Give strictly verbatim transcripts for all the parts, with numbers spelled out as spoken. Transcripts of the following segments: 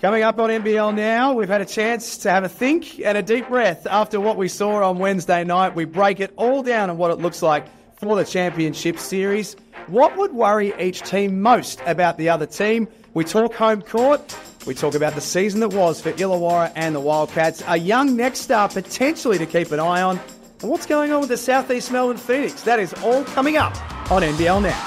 Coming up on N B L Now, we've had a chance to have a think and a deep breath after what we saw on Wednesday night. We break it all down on what it looks like for the championship series. What would worry each team most about the other team? We talk home court. We talk about the season that was for Illawarra and the Wildcats. A young next star potentially to keep an eye on. And what's going on with the Southeast Melbourne Phoenix? That is all coming up on N B L Now.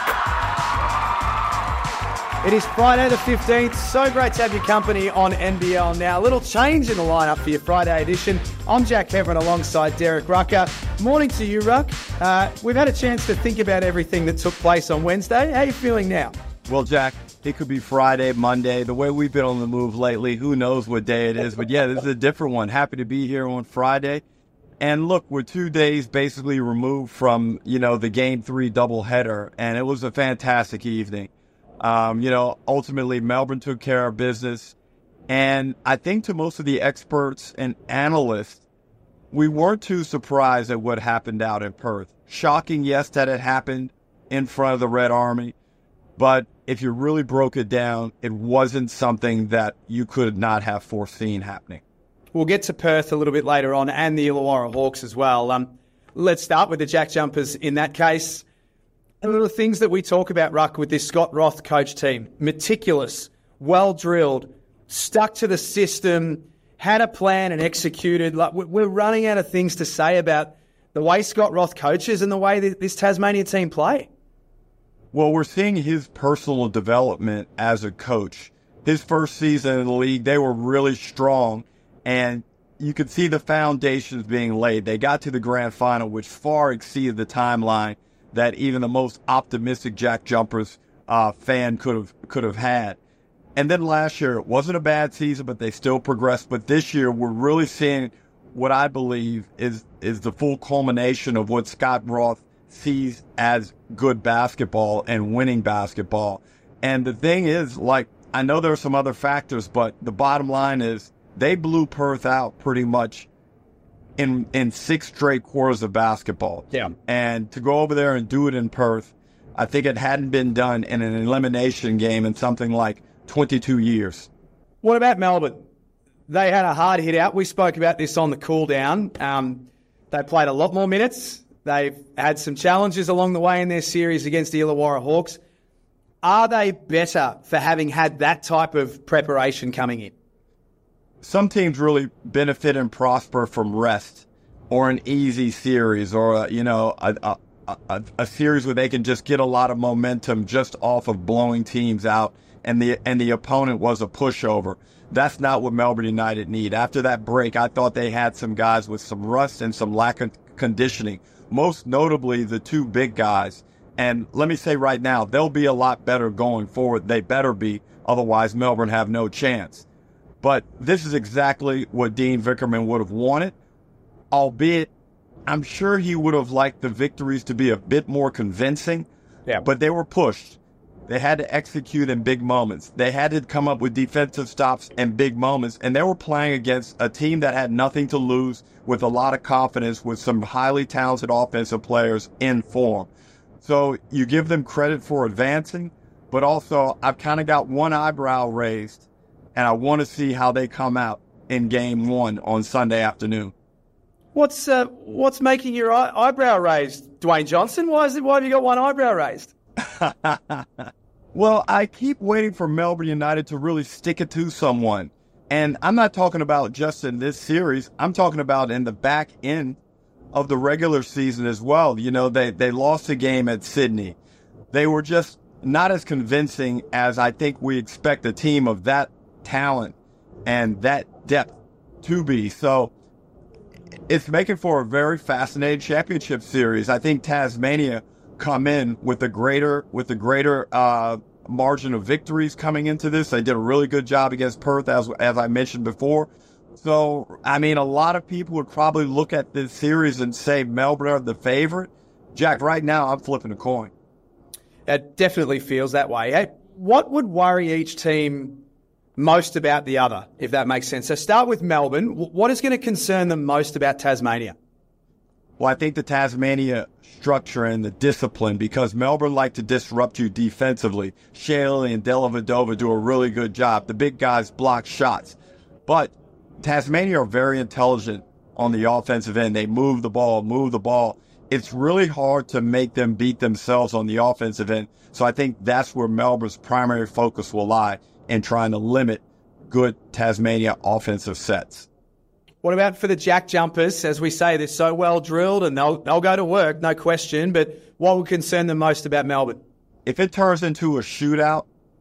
It is Friday the fifteenth. So great to have your company on N B L Now. A little change in the lineup for your Friday edition. I'm Jack Heverin alongside Derek Rucker. Morning to you, Ruck. Uh, we've had a chance to think about everything that took place on Wednesday. How are you feeling now? Well, Jack, it could be Friday, Monday. The way we've been on the move lately, who knows what day it is. But yeah, this is a different one. Happy to be here on Friday. And look, we're two days basically removed from, you know, the game three doubleheader. And it was a fantastic evening. Um, you know, ultimately, Melbourne took care of business. And I think to most of the experts and analysts, we weren't too surprised at what happened out in Perth. Shocking, yes, that it happened in front of the Red Army. But if you really broke it down, it wasn't something that you could not have foreseen happening. We'll get to Perth a little bit later on and the Illawarra Hawks as well. Um, let's start with the Jack Jumpers in that case. And the things that we talk about, Ruck, with this Scott Roth coach team. Meticulous, well-drilled, stuck to the system, had a plan and executed. Like, we're running out of things to say about the way Scott Roth coaches and the way this Tasmania team play. Well, we're seeing his personal development as a coach. His first season in the league, they were really strong, and you could see the foundations being laid. They got to the grand final, which far exceeded the timeline that even the most optimistic Jack Jumpers uh, fan could have could have had. And then last year, it wasn't a bad season, but they still progressed. But this year, we're really seeing what I believe is is the full culmination of what Scott Roth sees as good basketball and winning basketball. And the thing is, like, I know there are some other factors, but the bottom line is they blew Perth out pretty much in in six straight quarters of basketball. Yeah. And to go over there and do it in Perth, I think it hadn't been done in an elimination game in something like twenty-two years. What about Melbourne? They had a hard hit out. We spoke about this on the cool down. Um, they played a lot more minutes. They've had some challenges along the way in their series against the Illawarra Hawks. Are they better for having had that type of preparation coming in? Some teams really benefit and prosper from rest or an easy series or, a, you know, a, a, a, a series where they can just get a lot of momentum just off of blowing teams out and the and the opponent was a pushover. That's not what Melbourne United need. After that break, I thought they had some guys with some rust and some lack of conditioning, most notably the two big guys. And let me say right now, they'll be a lot better going forward. They better be. Otherwise, Melbourne have no chance. But this is exactly what Dean Vickerman would have wanted, albeit I'm sure he would have liked the victories to be a bit more convincing. Yeah. But they were pushed. They had to execute in big moments. They had to come up with defensive stops in big moments. And they were playing against a team that had nothing to lose, with a lot of confidence, with some highly talented offensive players in form. So you give them credit for advancing, but also I've kind of got one eyebrow raised. And I want to see how they come out in game one on Sunday afternoon. What's uh, what's making your eye- eyebrow raised, Dwayne Johnson? Why is it? Why have you got one eyebrow raised? Well, I keep waiting for Melbourne United to really stick it to someone. And I'm not talking about just in this series. I'm talking about in the back end of the regular season as well. You know, they, they lost a game at Sydney. They were just not as convincing as I think we expect a team of that talent and that depth to be. So it's making for a very fascinating championship series. I think Tasmania come in with a greater with a greater uh, margin of victories coming into this. They did a really good job against Perth, as as I mentioned before. So, I mean, a lot of people would probably look at this series and say Melbourne are the favorite. Jack, right now I'm flipping a coin. It definitely feels that way. Hey, what would worry each team most about the other, if that makes sense? So start with Melbourne. What is going to concern them most about Tasmania? Well, I think the Tasmania structure and the discipline, because Melbourne like to disrupt you defensively. Shaley and Dellavedova do a really good job. The big guys block shots. But Tasmania are very intelligent on the offensive end. They move the ball, move the ball. It's really hard to make them beat themselves on the offensive end. So I think that's where Melbourne's primary focus will lie, in trying to limit good Tasmania offensive sets. What about for the Jack Jumpers? As we say, they're so well drilled and they'll they'll go to work, no question. But what would concern them most about Melbourne? If it turns into a shootout,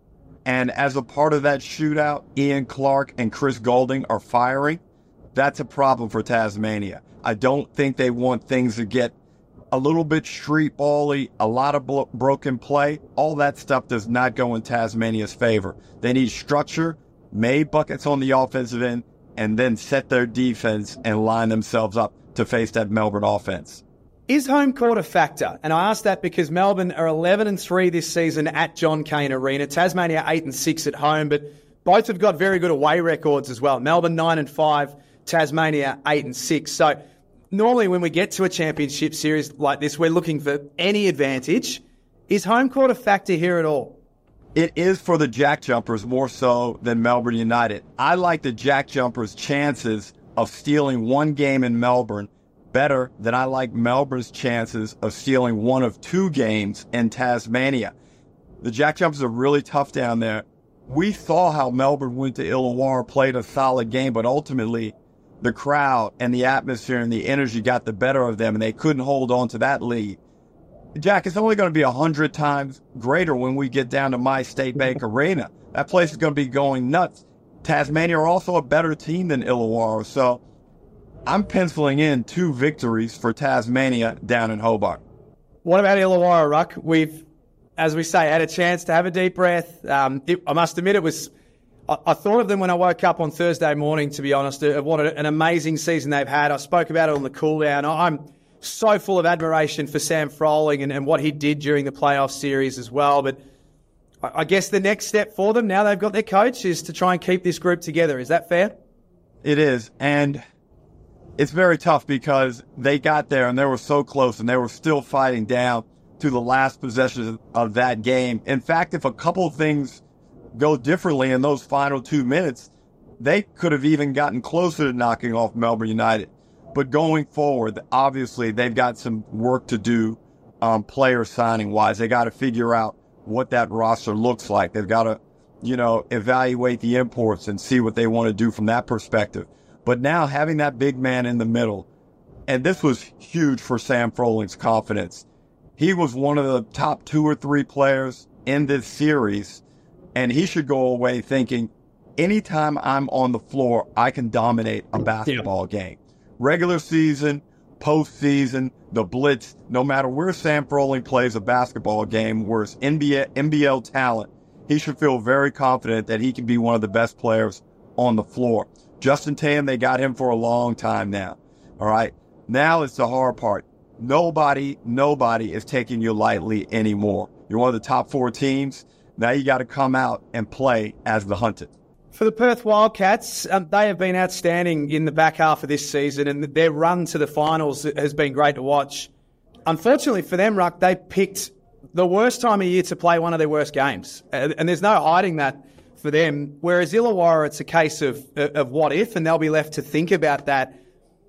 and as a part of that shootout, Ian Clark and Chris Goulding are firing, that's a problem for Tasmania. I don't think they want things to get a little bit street bally, a lot of blo- broken play. All that stuff does not go in Tasmania's favor. They need structure, made buckets on the offensive end, and then set their defense and line themselves up to face that Melbourne offense. Is home court a factor? And I ask that because Melbourne are eleven and three this season at John Cain Arena. Tasmania eight and six at home, but both have got very good away records as well. Melbourne nine and five, Tasmania eight and six. So normally when we get to a championship series like this, we're looking for any advantage. Is home court a factor here at all? It is for the Jack Jumpers more so than Melbourne United. I like the Jack Jumpers' chances of stealing one game in Melbourne better than I like Melbourne's chances of stealing one of two games in Tasmania. The Jack Jumpers are really tough down there. We saw how Melbourne went to Illawarra, played a solid game, but ultimately the crowd and the atmosphere and the energy got the better of them, and they couldn't hold on to that lead. Jack, it's only going to be a hundred times greater when we get down to My State Bank Arena. That place is going to be going nuts. Tasmania are also a better team than Illawarra, so I'm penciling in two victories for Tasmania down in Hobart. What about Illawarra, Ruck? We've, as we say, had a chance to have a deep breath. Um, it, I must admit, it was. I, I thought of them when I woke up on Thursday morning, to be honest, of what an amazing season they've had. I spoke about it on the cool down. I'm so full of admiration for Sam Froling and, and what he did during the playoff series as well. But I, I guess the next step for them, now they've got their coach, is to try and keep this group together. Is that fair? It is. And it's very tough because they got there and they were so close and they were still fighting down to the last possession of that game. In fact, if a couple of things go differently in those final two minutes, they could have even gotten closer to knocking off Melbourne United. But going forward, obviously, they've got some work to do um, player signing-wise. They got to figure out what that roster looks like. They've got to, you know, evaluate the imports and see what they want to do from that perspective. But now having that big man in the middle, and this was huge for Sam Froling's confidence. He was one of the top two or three players in this series, and he should go away thinking, anytime I'm on the floor, I can dominate a basketball yeah. game. Regular season, postseason, the blitz, no matter where Sam Froling plays a basketball game, where it's N B A, N B L talent, he should feel very confident that he can be one of the best players on the floor. Justin Tatum, they got him for a long time now. All right. Now it's the hard part. Nobody, nobody is taking you lightly anymore. You're one of the top four teams. Now you got to come out and play as the hunted. For the Perth Wildcats, um, they have been outstanding in the back half of this season, and their run to the finals has been great to watch. Unfortunately for them, Ruck, they picked the worst time of year to play one of their worst games, and, and there's no hiding that for them. Whereas Illawarra, it's a case of of what if, and they'll be left to think about that.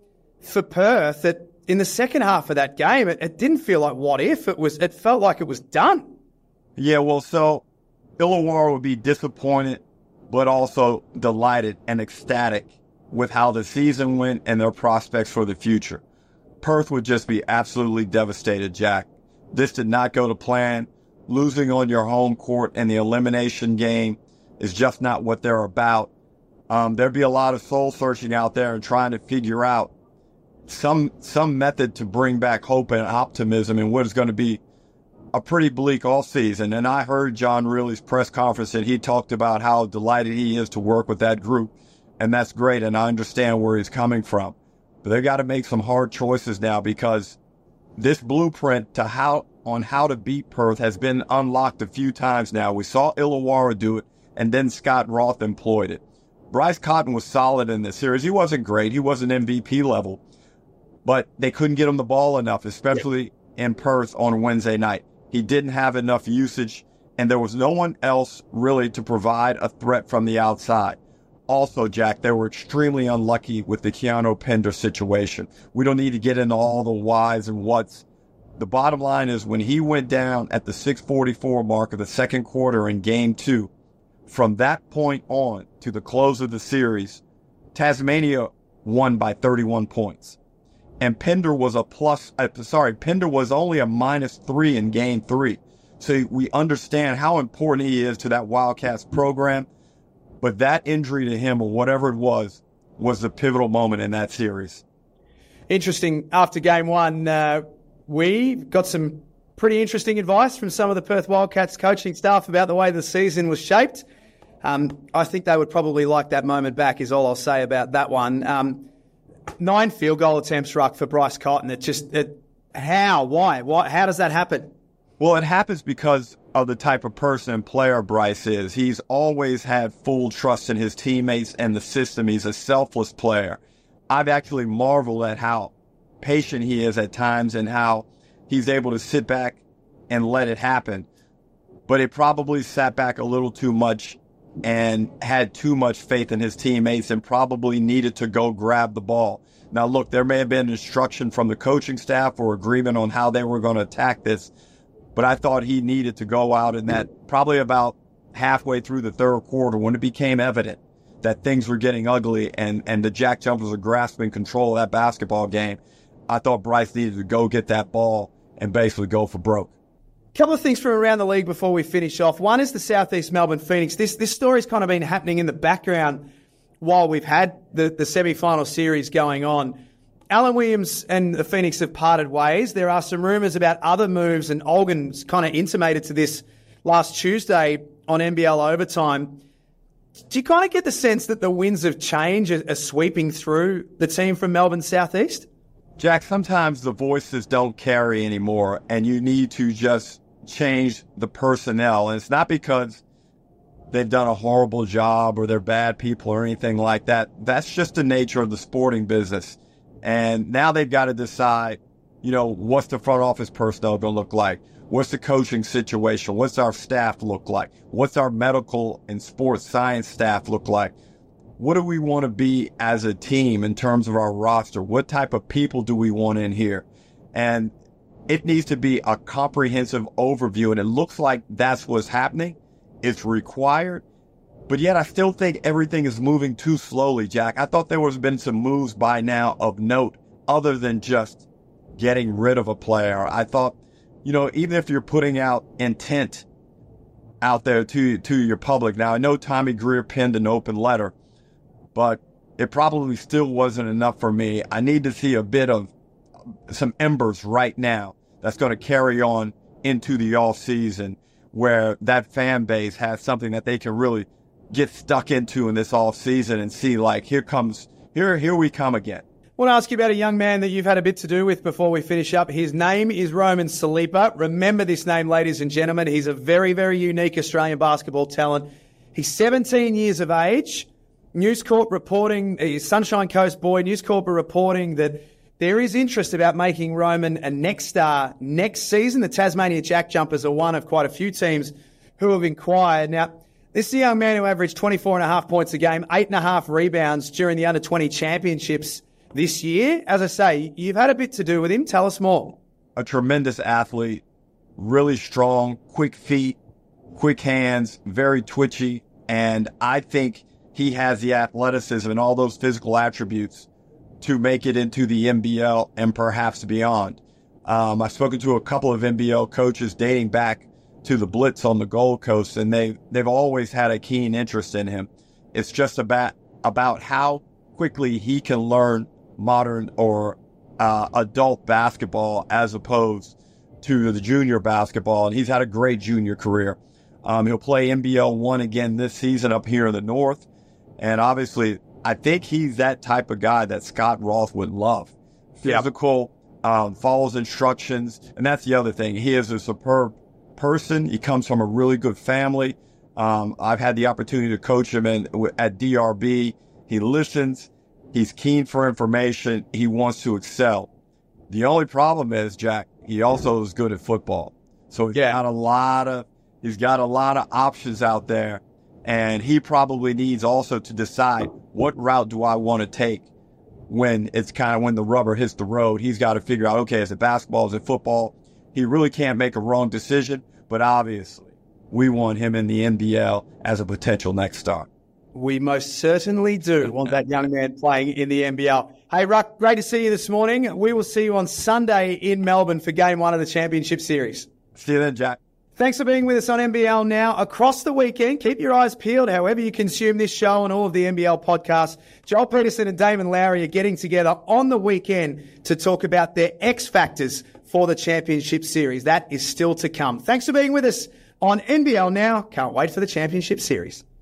For Perth, it, in the second half of that game, it, it didn't feel like what if. It was. It felt like it was done. Yeah, well, so Illawarra would be disappointed, but also delighted and ecstatic with how the season went and their prospects for the future. Perth would just be absolutely devastated, Jack. This did not go to plan. Losing on your home court in the elimination game is just not what they're about. Um, there'd be a lot of soul searching out there and trying to figure out some some method to bring back hope and optimism in what is going to be a pretty bleak off season. And I heard John Reilly's press conference and he talked about how delighted he is to work with that group. And that's great. And I understand where he's coming from. But they've got to make some hard choices now, because this blueprint to how on how to beat Perth has been unlocked a few times now. We saw Illawarra do it, and then Scott Roth employed it. Bryce Cotton was solid in this series. He wasn't great. He wasn't M V P level. but they couldn't get him the ball enough, especially in Perth on Wednesday night. He didn't have enough usage, and there was no one else really to provide a threat from the outside. Also, Jack, they were extremely unlucky with the Keanu Pinder situation. We don't need to get into all the whys and whats. The bottom line is when he went down at the six forty-four mark of the second quarter in game two, from that point on to the close of the series, Tasmania won by thirty-one points. And Pinder was a plus, uh, sorry, Pinder was only a minus three in game three. So we understand how important he is to that Wildcats program. But that injury to him, or whatever it was, was the pivotal moment in that series. Interesting. After game one, uh, we got some pretty interesting advice from some of the Perth Wildcats coaching staff about the way the season was shaped. Um, I think they would probably like that moment back, is all I'll say about that one. Um, nine field goal attempts, Ruck, for Bryce Cotton. It just, it, how, why, why, how does that happen? Well, it happens because of the type of person and player Bryce is. He's always had full trust in his teammates and the system. He's a selfless player. I've actually marveled at how patient he is at times and how he's able to sit back and let it happen. But it probably sat back a little too much and had too much faith in his teammates and probably needed to go grab the ball. Now, look, there may have been instruction from the coaching staff or agreement on how they were going to attack this, but I thought he needed to go out in that probably about halfway through the third quarter when it became evident that things were getting ugly and, and the Jack Jumpers were grasping control of that basketball game. I thought Bryce needed to go get that ball and basically go for broke. Couple of things from around the league before we finish off. One is the Southeast Melbourne Phoenix. This this story's kind of been happening in the background while we've had the, the semi-final series going on. Alan Williams and the Phoenix have parted ways. There are some rumours about other moves, and Olgun's kind of intimated to this last Tuesday on N B L Overtime. Do you kind of get the sense that the winds of change are, are sweeping through the team from Melbourne Southeast? Jack, sometimes the voices don't carry anymore, and you need to just change the personnel. And it's not because they've done a horrible job or they're bad people or anything like that. That's just the nature of the sporting business. And now they've got to decide, you know, what's the front office personnel going to look like? What's the coaching situation? What's our staff look like? What's our medical and sports science staff look like? What do we want to be as a team in terms of our roster? What type of people do we want in here? And it needs to be a comprehensive overview, and it looks like that's what's happening. It's required. But yet I still think everything is moving too slowly, Jack. I thought there was been some moves by now of note other than just getting rid of a player. I thought, you know, even if you're putting out intent out there to to your public. Now, I know Tommy Greer penned an open letter, but it probably still wasn't enough for me. I need to see a bit of some embers right now that's going to carry on into the off season, where that fan base has something that they can really get stuck into in this off season and see, like, here comes, here, here we come again. I want to ask you about a young man that you've had a bit to do with before we finish up. His name is Roman Saliba. Remember this name, ladies and gentlemen. He's a very, very unique Australian basketball talent. He's seventeen years of age. News Corp reporting, he's Sunshine Coast boy. News Corp are reporting that there is interest about making Roman a next star next season. The Tasmania Jack Jumpers are one of quite a few teams who have inquired. Now, this is a young man who averaged twenty-four and a half points a game, eight and a half rebounds during the under twenty championships this year. As I say, you've had a bit to do with him. Tell us more. A tremendous athlete, really strong, quick feet, quick hands, very twitchy. And I think he has the athleticism and all those physical attributes to make it into the N B L and perhaps beyond. Um, I've spoken to a couple of N B L coaches dating back to the Blitz on the Gold Coast, and they, they've always had a keen interest in him. It's just about, about how quickly he can learn modern or uh, adult basketball as opposed to the junior basketball, and he's had a great junior career. Um, he'll play N B L one again this season up here in the North, and obviously I think he's that type of guy that Scott Roth would love. Physical, um, follows instructions, and that's the other thing. He is a superb person. He comes from a really good family. Um, I've had the opportunity to coach him in, at D R B. He listens. He's keen for information. He wants to excel. The only problem is, Jack, he also is good at football. So he's Yeah. got a lot of he's got a lot of options out there, and he probably needs also to decide what route do I want to take when it's kind of when the rubber hits the road. He's got to figure out, okay, is it basketball, is it football? He really can't make a wrong decision, but obviously we want him in the N B L as a potential next star. We most certainly do want that young man playing in the N B L. Hey, Ruck, great to see you this morning. We will see you on Sunday in Melbourne for game one of the Championship Series. See you then, Jack. Thanks for being with us on N B L Now. Across the weekend, keep your eyes peeled however you consume this show and all of the N B L podcasts. Joel Peterson and Damon Lowry are getting together on the weekend to talk about their X factors for the Championship Series. That is still to come. Thanks for being with us on N B L Now. Can't wait for the Championship Series.